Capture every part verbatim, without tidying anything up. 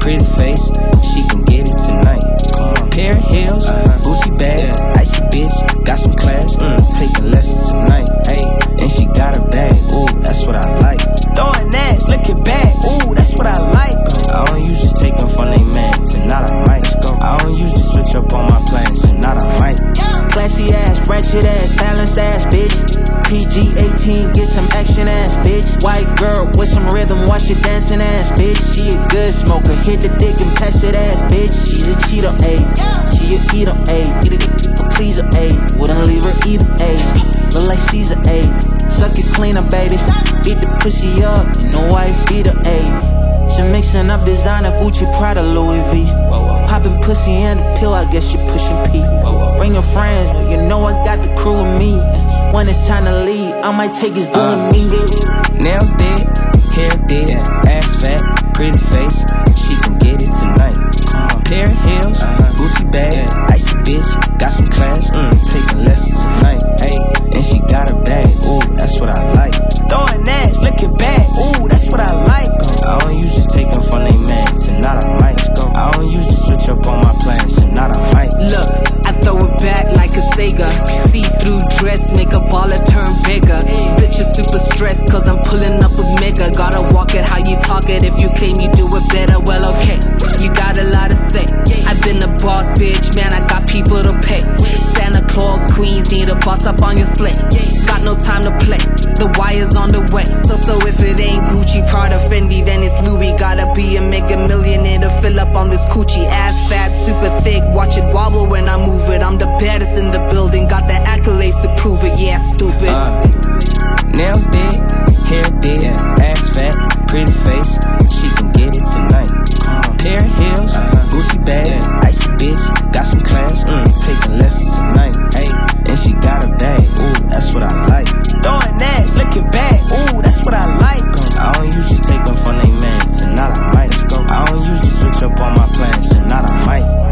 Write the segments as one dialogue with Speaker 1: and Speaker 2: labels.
Speaker 1: pretty face, she can get it tonight. Pair of heels, Gucci bag, icy bitch, got some class, mm, taking lessons tonight. Hey, and she got a bag, ooh, that's what I like. Throwing ass, looking back, ooh, that's what I like. I don't usually take them from they man, tonight I might. I don't usually switch up on my plans, tonight I might. Classy ass, ratchet ass, balanced ass, bitch. P G eighteen, get some action ass, bitch. White girl with some rhythm, watch it dancing ass, bitch. She a good smoker, hit the dick and pass it ass, bitch. She's a cheater, ayy. She a eater, ayy. A pleaser, ayy. Wouldn't leave her either, ayy. Look like Caesar, ayy. Suck it cleaner, baby. Beat the pussy up, you know wife beater, ayy. She mixing up designer, Gucci, Prada, Louis V. Popping pussy and the pill, I guess she pushing P. Bring your friends, you know I got the crew with me. When it's time to leave, I might take his boo uh, with me. Nails dead, hair dead, ass fat, pretty face, she can get it tonight. Pair of heels, Gucci bag, icy bitch, got some class, mm, taking lessons tonight. Hey, and she got a bag, ooh, that's what I like. Throwing ass, looking back, ooh, that's what I like. I don't usually take them from they man, tonight I might. I don't usually switch up on my plans, tonight I might.
Speaker 2: Look, I throw it back like a Sega. See-through dress, make a baller turn bigger. Bitch is super stressed cause I'm pulling up a mega. Gotta walk it how you talk it, if you claim you do it better, well okay. You got a lot to say. I've been a boss bitch, man, I got people to pay. Santa Claus, Queens need a boss up on your slate. Got no time to play, the wire's on the way. So so if it ain't Gucci, Prada, Fendi, then it's Louis. Gotta be a mega millionaire to fill up on this coochie. Ass fat, super thick, watch it wobble when I move it. I'm the baddest in the building, got the accolades to prove it, yeah, stupid.
Speaker 1: uh, Nails dead, hair dead, ass fat, pretty face, she can get it tonight. Pair of heels, Gucci bag, icy bitch, got some class, mm, taking lessons tonight. Hey, and she got a bag, ooh, that's what I like. Throwing ass, looking back, ooh, that's what I like. I don't usually take them from they man, tonight I might. I don't usually switch up on my plans, tonight I might.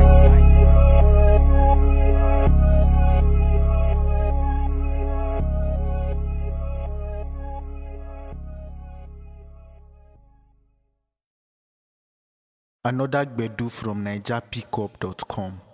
Speaker 3: Another Gbedu from Niger Pickup dot com.